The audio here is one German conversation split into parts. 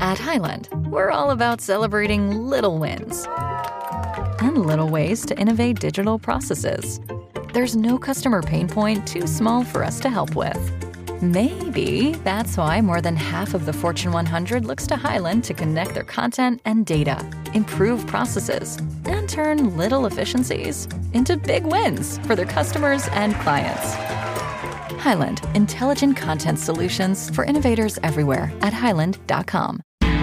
At Highland, we're all about celebrating little wins and little ways to innovate digital processes. There's no customer pain point too small for us to help with. Maybe that's why more than half of the Fortune 100 looks to Highland to connect their content and data, improve processes, and turn little efficiencies into big wins for their customers and clients. Highland, intelligent content solutions for innovators everywhere at highland.com.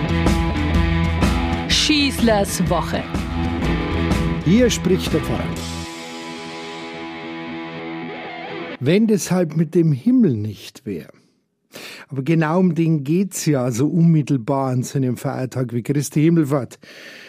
Schießlers Woche. Hier spricht der Pfarrer. Wenn deshalb mit dem Himmel nicht wäre. Aber genau um den geht's ja so unmittelbar an so einem Feiertag wie Christi Himmelfahrt,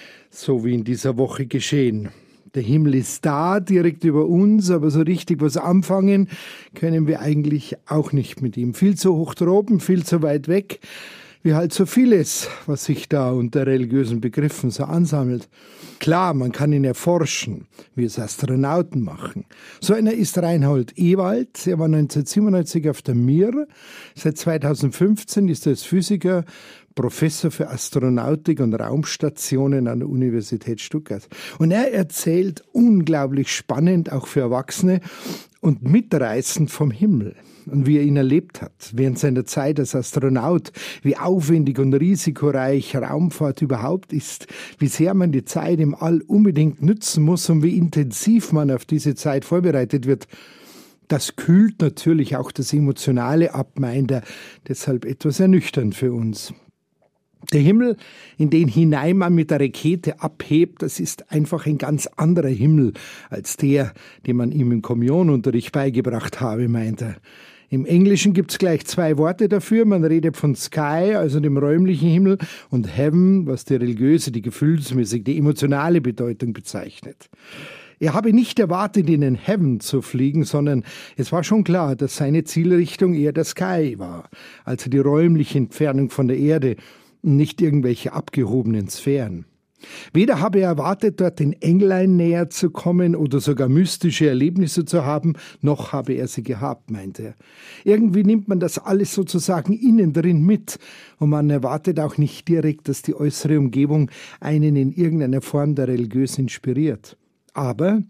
so wie in dieser Woche geschehen. Der Himmel ist da, direkt über uns, aber so richtig was anfangen können wir eigentlich auch nicht mit ihm. Viel zu hoch droben, viel zu weit weg, wie halt so vieles, was sich da unter religiösen Begriffen so ansammelt. Klar, man kann ihn erforschen, wie es Astronauten machen. So einer ist Reinhold Ewald. Er war 1997 auf der Mir. Seit 2015 ist er als Physiker Professor für Astronautik und Raumstationen an der Universität Stuttgart. Und er erzählt unglaublich spannend, auch für Erwachsene, und mitreißend vom Himmel und wie er ihn erlebt hat während seiner Zeit als Astronaut, wie aufwendig und risikoreich Raumfahrt überhaupt ist, wie sehr man die Zeit im All unbedingt nützen muss und wie intensiv man auf diese Zeit vorbereitet wird. Das kühlt natürlich auch das Emotionale ab, meint er, deshalb etwas ernüchternd für uns. Der Himmel, in den hinein man mit der Rakete abhebt, das ist einfach ein ganz anderer Himmel als der, den man ihm im Kommunionunterricht beigebracht habe, meint er. Im Englischen gibt's gleich 2 Worte dafür. Man redet von Sky, also dem räumlichen Himmel, und Heaven, was die religiöse, die gefühlsmäßige, die emotionale Bedeutung bezeichnet. Er habe nicht erwartet, in den Heaven zu fliegen, sondern es war schon klar, dass seine Zielrichtung eher der Sky war, also die räumliche Entfernung von der Erde und nicht irgendwelche abgehobenen Sphären. Weder habe er erwartet, dort den Englein näher zu kommen oder sogar mystische Erlebnisse zu haben, noch habe er sie gehabt, meint er. Irgendwie nimmt man das alles sozusagen innen drin mit und man erwartet auch nicht direkt, dass die äußere Umgebung einen in irgendeiner Form der religiös inspiriert. Aber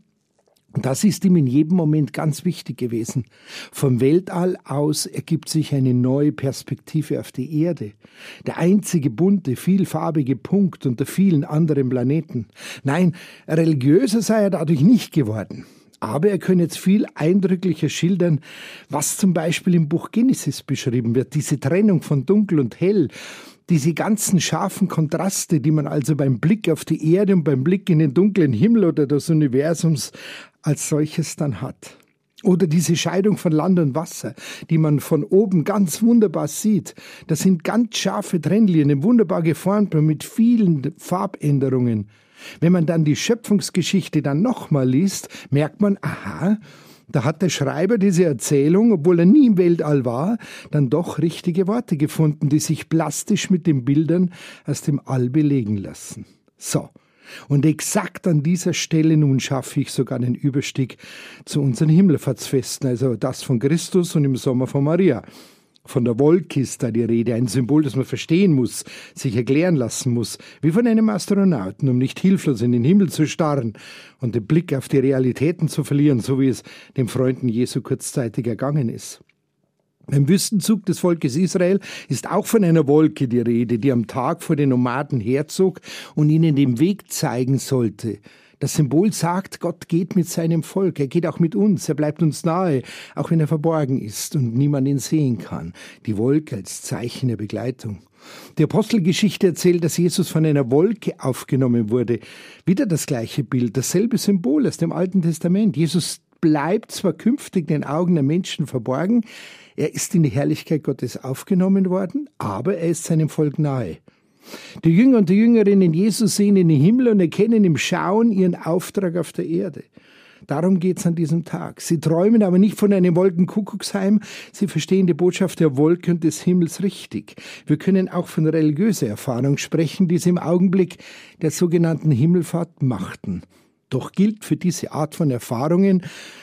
das ist ihm in jedem Moment ganz wichtig gewesen. Vom Weltall aus ergibt sich eine neue Perspektive auf die Erde. Der einzige bunte, vielfarbige Punkt unter vielen anderen Planeten. Nein, religiöser sei er dadurch nicht geworden. Aber er könne jetzt viel eindrücklicher schildern, was zum Beispiel im Buch Genesis beschrieben wird. Diese Trennung von Dunkel und Hell. Diese ganzen scharfen Kontraste, die man also beim Blick auf die Erde und beim Blick in den dunklen Himmel oder des Universums als solches dann hat. Oder diese Scheidung von Land und Wasser, die man von oben ganz wunderbar sieht. Das sind ganz scharfe Trennlinien, wunderbar geformt und mit vielen Farbänderungen. Wenn man dann die Schöpfungsgeschichte dann nochmal liest, merkt man, aha, da hat der Schreiber diese Erzählung, obwohl er nie im Weltall war, dann doch richtige Worte gefunden, die sich plastisch mit den Bildern aus dem All belegen lassen. So, und exakt an dieser Stelle nun schaffe ich sogar den Überstieg zu unseren Himmelfahrtsfesten, also das von Christus und im Sommer von Maria. Von der Wolke ist da die Rede, ein Symbol, das man verstehen muss, sich erklären lassen muss, wie von einem Astronauten, um nicht hilflos in den Himmel zu starren und den Blick auf die Realitäten zu verlieren, so wie es den Freunden Jesu kurzzeitig ergangen ist. Beim Wüstenzug des Volkes Israel ist auch von einer Wolke die Rede, die am Tag vor den Nomaden herzog und ihnen den Weg zeigen sollte. Das Symbol sagt, Gott geht mit seinem Volk, er geht auch mit uns, er bleibt uns nahe, auch wenn er verborgen ist und niemand ihn sehen kann. Die Wolke als Zeichen der Begleitung. Die Apostelgeschichte erzählt, dass Jesus von einer Wolke aufgenommen wurde. Wieder das gleiche Bild, dasselbe Symbol aus dem Alten Testament. Jesus bleibt zwar künftig den Augen der Menschen verborgen, er ist in die Herrlichkeit Gottes aufgenommen worden, aber er ist seinem Volk nahe. Die Jünger und die Jüngerinnen Jesus sehen in den Himmel und erkennen im Schauen ihren Auftrag auf der Erde. Darum geht's an diesem Tag. Sie träumen aber nicht von einem Wolkenkuckucksheim, sie verstehen die Botschaft der Wolke und des Himmels richtig. Wir können auch von religiöser Erfahrung sprechen, die sie im Augenblick der sogenannten Himmelfahrt machten. Doch gilt für diese Art von Erfahrungen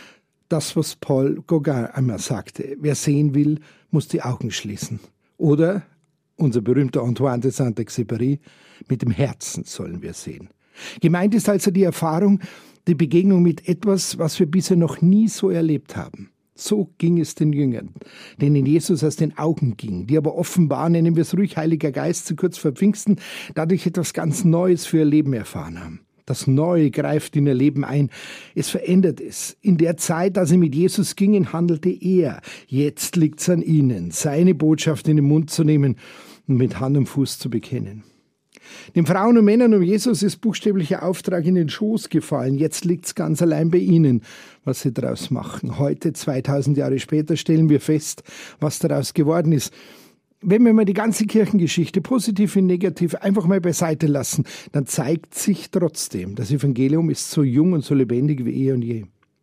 das, was Paul Gauguin einmal sagte: Wer sehen will, muss die Augen schließen. Oder unser berühmter Antoine de Saint-Exupéry, mit dem Herzen sollen wir sehen. Gemeint ist also die Erfahrung, die Begegnung mit etwas, was wir bisher noch nie so erlebt haben. So ging es den Jüngern, denen Jesus aus den Augen ging, die aber offenbar, nennen wir es ruhig, Heiliger Geist, zu kurz vor Pfingsten, dadurch etwas ganz Neues für ihr Leben erfahren haben. Das Neue greift in ihr Leben ein. Es verändert es. In der Zeit, als sie mit Jesus gingen, handelte er. Jetzt liegt es an ihnen, seine Botschaft in den Mund zu nehmen und mit Hand und Fuß zu bekennen. Den Frauen und Männern um Jesus ist buchstäblicher Auftrag in den Schoß gefallen. Jetzt liegt es ganz allein bei ihnen, was sie daraus machen. Heute, 2000 Jahre später, stellen wir fest, was daraus geworden ist. Wenn wir mal die ganze Kirchengeschichte, positiv wie negativ, einfach mal beiseite lassen, dann zeigt sich trotzdem, das Evangelium ist so jung und so lebendig wie eh und je.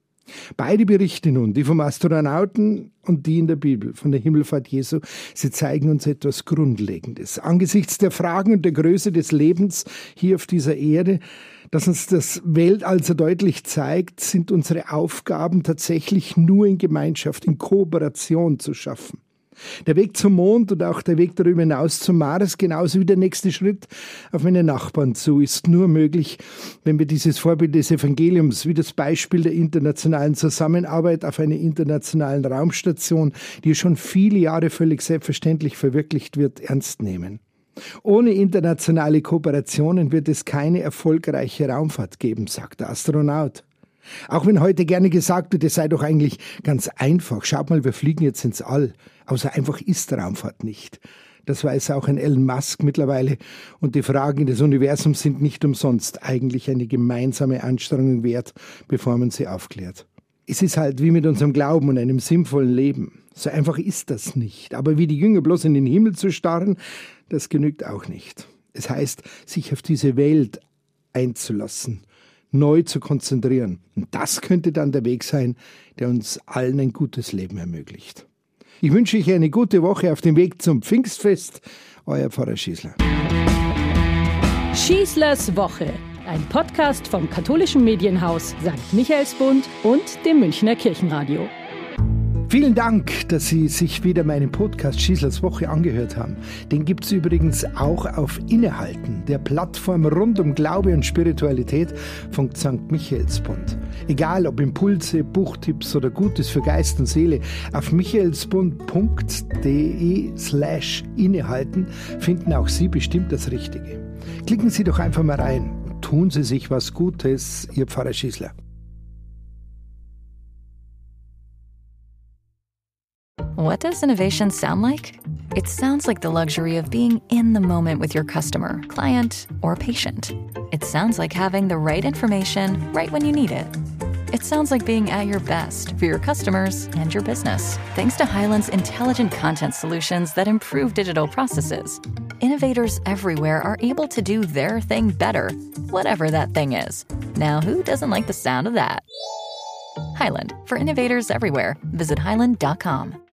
Beide Berichte nun, die vom Astronauten und die in der Bibel, von der Himmelfahrt Jesu, sie zeigen uns etwas Grundlegendes. Angesichts der Fragen und der Größe des Lebens hier auf dieser Erde, das uns das Weltall so deutlich zeigt, sind unsere Aufgaben tatsächlich nur in Gemeinschaft, in Kooperation zu schaffen. Der Weg zum Mond und auch der Weg darüber hinaus zum Mars, genauso wie der nächste Schritt auf meine Nachbarn zu, ist nur möglich, wenn wir dieses Vorbild des Evangeliums, wie das Beispiel der internationalen Zusammenarbeit auf einer internationalen Raumstation, die schon viele Jahre völlig selbstverständlich verwirklicht wird, ernst nehmen. Ohne internationale Kooperationen wird es keine erfolgreiche Raumfahrt geben, sagt der Astronaut. Auch wenn heute gerne gesagt wird, es sei doch eigentlich ganz einfach. Schaut mal, wir fliegen jetzt ins All. Aber so einfach ist Raumfahrt nicht. Das weiß auch ein Elon Musk mittlerweile. Und die Fragen des Universums sind nicht umsonst eigentlich eine gemeinsame Anstrengung wert, bevor man sie aufklärt. Es ist halt wie mit unserem Glauben und einem sinnvollen Leben. So einfach ist das nicht. Aber wie die Jünger bloß in den Himmel zu starren, das genügt auch nicht. Es heißt, sich auf diese Welt einzulassen, neu zu konzentrieren. Und das könnte dann der Weg sein, der uns allen ein gutes Leben ermöglicht. Ich wünsche euch eine gute Woche auf dem Weg zum Pfingstfest. Euer Pfarrer Schießler. Schießlers Woche, ein Podcast vom katholischen Medienhaus St. Michaelsbund und dem Münchner Kirchenradio. Vielen Dank, dass Sie sich wieder meinen Podcast Schießlers Woche angehört haben. Den gibt es übrigens auch auf Innehalten, der Plattform rund um Glaube und Spiritualität von St. Michaelsbund. Egal ob Impulse, Buchtipps oder Gutes für Geist und Seele, auf michaelsbund.de/innehalten finden auch Sie bestimmt das Richtige. Klicken Sie doch einfach mal rein und tun Sie sich was Gutes, Ihr Pfarrer Schießler. What does innovation sound like? It sounds like the luxury of being in the moment with your customer, client, or patient. It sounds like having the right information right when you need it. It sounds like being at your best for your customers and your business. Thanks to Hyland's intelligent content solutions that improve digital processes, innovators everywhere are able to do their thing better, whatever that thing is. Now, who doesn't like the sound of that? Hyland, for innovators everywhere. Visit hyland.com.